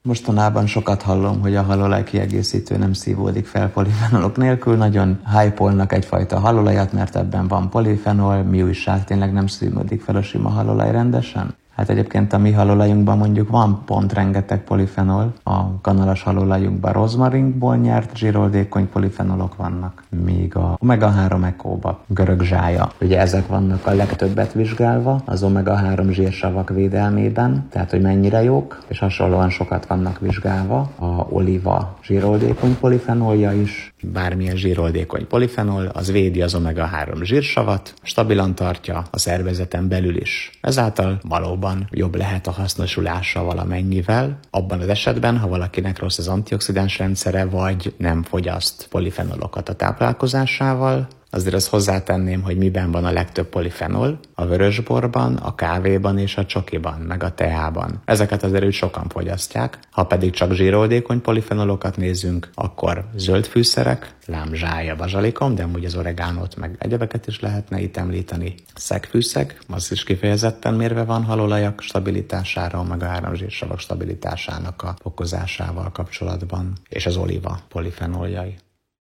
Mostanában sokat hallom, hogy a halolaj kiegészítő nem szívódik fel polifenolok nélkül. Nagyon hype-olnak egyfajta halolajat, mert ebben van polifenol. Mi újság, tényleg nem szívódik fel a sima halolaj rendesen? Hát egyébként a mi halolajunkban mondjuk van pont rengeteg polifenol, a kanalas halolajunkban rozmarinkból nyert zsíroldékony polifenolok vannak, míg a omega-3 ekóba görög zsája. Ugye ezek vannak a legtöbbet vizsgálva az omega-3 zsírsavak védelmében, tehát hogy mennyire jók, és hasonlóan sokat vannak vizsgálva a oliva zsíroldékony polifenolja is. Bármilyen zsíroldékony polifenol, az védi az omega-3 zsírsavat, stabilan tartja a szervezeten belül is. Ezáltal valóban jobb lehet a hasznosulása valamennyivel, abban az esetben, ha valakinek rossz az antioxidáns rendszere, vagy nem fogyaszt polifenolokat a táplálkozásával. Azért azt hozzátenném, hogy miben van a legtöbb polifenol: a vörösborban, a kávéban és a csokiban, meg a teában. Ezeket azért úgy sokan fogyasztják. Ha pedig csak zsíroldékony polifenolokat nézzünk, akkor zöld fűszerek, lám zsája, bazsalikom, de amúgy az oregánót meg egyebeket is lehetne itt említeni. Szegfűszeg, az is kifejezetten mérve van halolajak stabilitására, meg a 3 zsírsavak stabilitásának a fokozásával kapcsolatban, és az oliva polifenoljai.